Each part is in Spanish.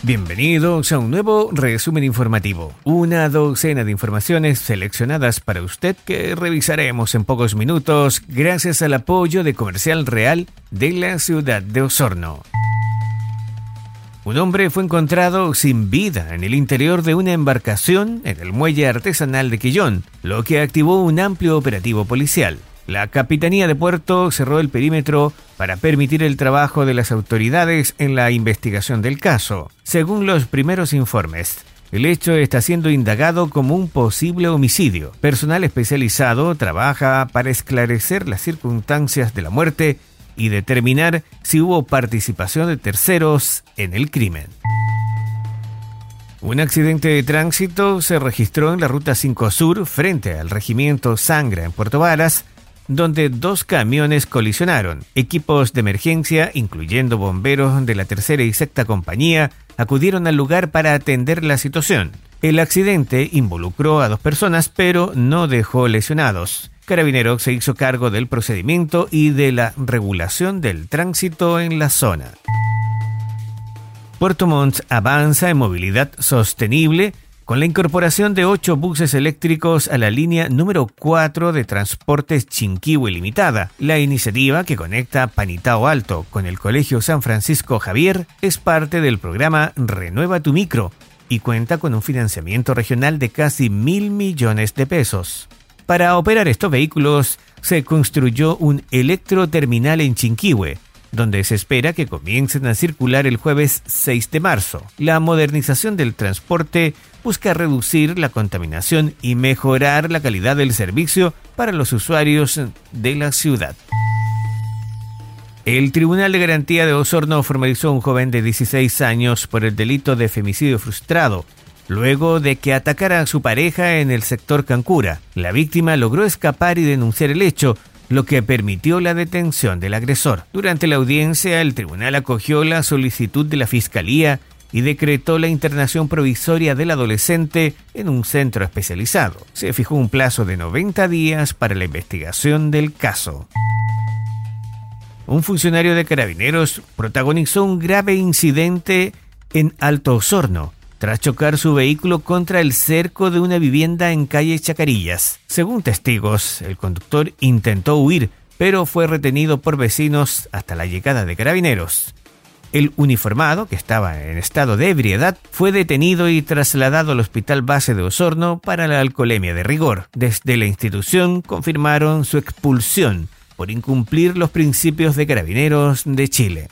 Bienvenidos a un nuevo resumen informativo. Una docena de informaciones seleccionadas para usted que revisaremos en pocos minutos gracias al apoyo de Comercial Real de la ciudad de Osorno. Un hombre fue encontrado sin vida en el interior de una embarcación en el muelle artesanal de Quillón, lo que activó un amplio operativo policial. La Capitanía de Puerto cerró el perímetro para permitir el trabajo de las autoridades en la investigación del caso. Según los primeros informes, el hecho está siendo indagado como un posible homicidio. Personal especializado trabaja para esclarecer las circunstancias de la muerte y determinar si hubo participación de terceros en el crimen. Un accidente de tránsito se registró en la Ruta 5 Sur frente al Regimiento Sangra en Puerto Varas, donde dos camiones colisionaron. Equipos de emergencia, incluyendo bomberos de la tercera y sexta compañía, acudieron al lugar para atender la situación. El accidente involucró a dos personas, pero no dejó lesionados. Carabineros se hizo cargo del procedimiento y de la regulación del tránsito en la zona. Puerto Montt avanza en movilidad sostenible con la incorporación de 8 buses eléctricos a la línea número 4 de Transportes Chinquihue Limitada. La iniciativa, que conecta Panitao Alto con el Colegio San Francisco Javier, es parte del programa Renueva tu Micro y cuenta con un financiamiento regional de casi 1.000 millones de pesos. Para operar estos vehículos, se construyó un electroterminal en Chinquihue, donde se espera que comiencen a circular el jueves 6 de marzo. La modernización del transporte busca reducir la contaminación y mejorar la calidad del servicio para los usuarios de la ciudad. El Tribunal de Garantía de Osorno formalizó a un joven de 16 años por el delito de femicidio frustrado, luego de que atacara a su pareja en el sector Cancura. La víctima logró escapar y denunciar el hecho, lo que permitió la detención del agresor. Durante la audiencia, el tribunal acogió la solicitud de la Fiscalía y decretó la internación provisoria del adolescente en un centro especializado. Se fijó un plazo de 90 días para la investigación del caso. Un funcionario de Carabineros protagonizó un grave incidente en Alto Osorno tras chocar su vehículo contra el cerco de una vivienda en calle Chacarillas. Según testigos, el conductor intentó huir, pero fue retenido por vecinos hasta la llegada de Carabineros. El uniformado, que estaba en estado de ebriedad, fue detenido y trasladado al Hospital Base de Osorno para la alcoholemia de rigor. Desde la institución confirmaron su expulsión por incumplir los principios de Carabineros de Chile.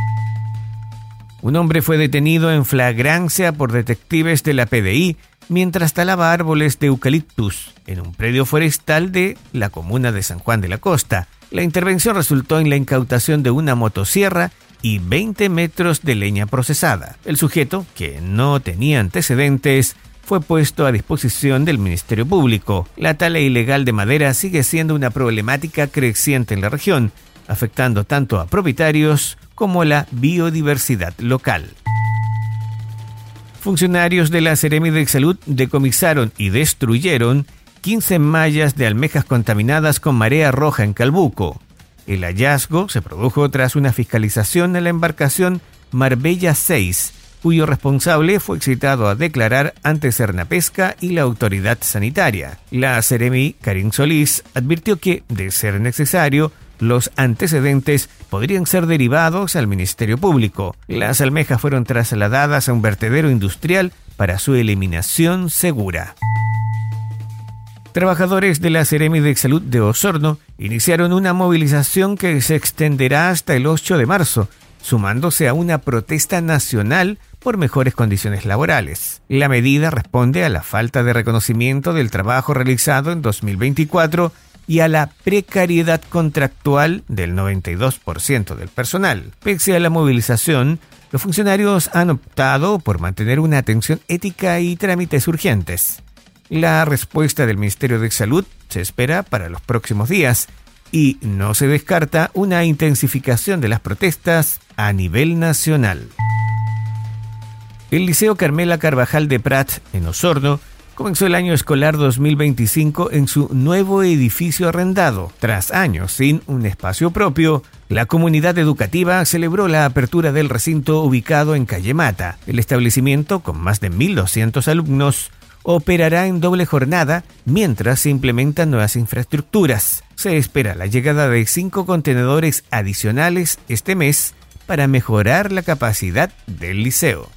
Un hombre fue detenido en flagrancia por detectives de la PDI mientras talaba árboles de eucaliptus en un predio forestal de la comuna de San Juan de la Costa. La intervención resultó en la incautación de una motosierra y 20 metros de leña procesada. El sujeto, que no tenía antecedentes, fue puesto a disposición del Ministerio Público. La tala ilegal de madera sigue siendo una problemática creciente en la región, afectando tanto a propietarios como la biodiversidad local. Funcionarios de la Seremi de Salud decomisaron y destruyeron 15 mallas de almejas contaminadas con marea roja en Calbuco. El hallazgo se produjo tras una fiscalización en la embarcación Marbella 6, cuyo responsable fue citado a declarar ante Cernapesca y la autoridad sanitaria. La Seremi, Karin Solís, advirtió que, de ser necesario, los antecedentes podrían ser derivados al Ministerio Público. Las almejas fueron trasladadas a un vertedero industrial para su eliminación segura. Trabajadores de la Seremi de Salud de Osorno iniciaron una movilización que se extenderá hasta el 8 de marzo, sumándose a una protesta nacional por mejores condiciones laborales. La medida responde a la falta de reconocimiento del trabajo realizado en 2024 y a la precariedad contractual del 92% del personal. Pese a la movilización, los funcionarios han optado por mantener una atención ética y trámites urgentes. La respuesta del Ministerio de Salud se espera para los próximos días y no se descarta una intensificación de las protestas a nivel nacional. El Liceo Carmela Carvajal de Prat, en Osorno, comenzó el año escolar 2025 en su nuevo edificio arrendado. Tras años sin un espacio propio, la comunidad educativa celebró la apertura del recinto ubicado en Calle Mata. El establecimiento, con más de 1.200 alumnos, operará en doble jornada mientras se implementan nuevas infraestructuras. Se espera la llegada de 5 contenedores adicionales este mes para mejorar la capacidad del liceo.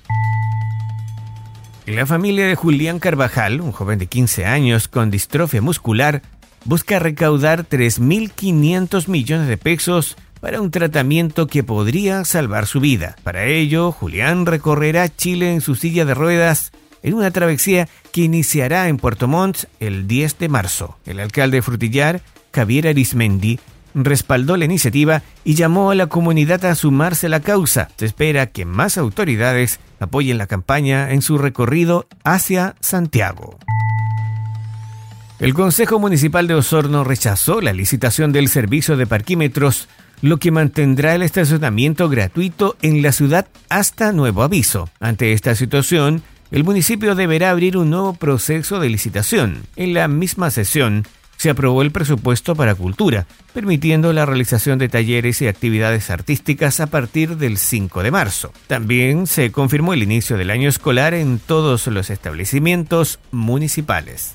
La familia de Julián Carvajal, un joven de 15 años con distrofia muscular, busca recaudar 3.500 millones de pesos para un tratamiento que podría salvar su vida. Para ello, Julián recorrerá Chile en su silla de ruedas en una travesía que iniciará en Puerto Montt el 10 de marzo. El alcalde de Frutillar, Javier Arismendi, respaldó la iniciativa y llamó a la comunidad a sumarse a la causa. Se espera que más autoridades apoyen la campaña en su recorrido hacia Santiago. El Consejo Municipal de Osorno rechazó la licitación del servicio de parquímetros, lo que mantendrá el estacionamiento gratuito en la ciudad hasta nuevo aviso. Ante esta situación, el municipio deberá abrir un nuevo proceso de licitación. En la misma sesión, se aprobó el presupuesto para cultura, permitiendo la realización de talleres y actividades artísticas a partir del 5 de marzo. También se confirmó el inicio del año escolar en todos los establecimientos municipales.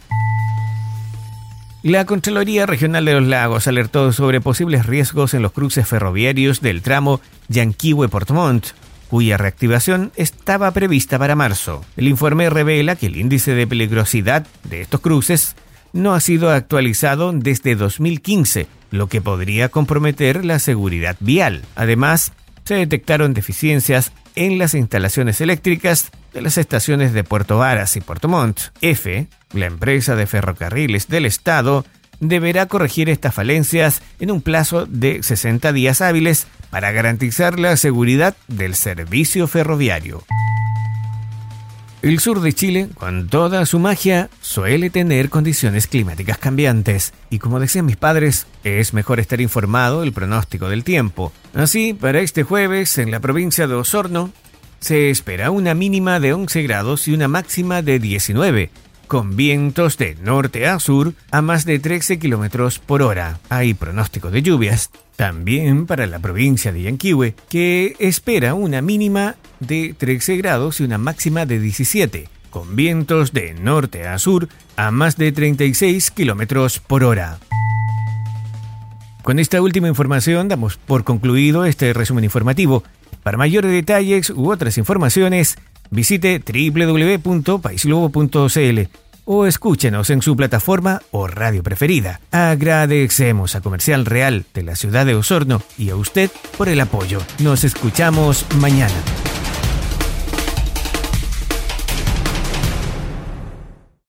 La Contraloría Regional de los Lagos alertó sobre posibles riesgos en los cruces ferroviarios del tramo Yanquihue-Puerto Montt, cuya reactivación estaba prevista para marzo. El informe revela que el índice de peligrosidad de estos cruces no ha sido actualizado desde 2015, lo que podría comprometer la seguridad vial. Además, se detectaron deficiencias en las instalaciones eléctricas de las estaciones de Puerto Varas y Puerto Montt. EFE, la empresa de ferrocarriles del Estado, deberá corregir estas falencias en un plazo de 60 días hábiles para garantizar la seguridad del servicio ferroviario. El sur de Chile, con toda su magia, suele tener condiciones climáticas cambiantes. Y como decían mis padres, es mejor estar informado del pronóstico del tiempo. Así, para este jueves, en la provincia de Osorno, se espera una mínima de 11 grados y una máxima de 19, con vientos de norte a sur a más de 13 kilómetros por hora. Hay pronóstico de lluvias también para la provincia de Yanquihue, que espera una mínima de 13 grados y una máxima de 17, con vientos de norte a sur a más de 36 kilómetros por hora. Con esta última información damos por concluido este resumen informativo. Para mayores detalles u otras informaciones, visite www.paislobo.cl o escúchenos en su plataforma o radio preferida. Agradecemos a Comercial Real de la ciudad de Osorno y a usted por el apoyo. Nos escuchamos mañana.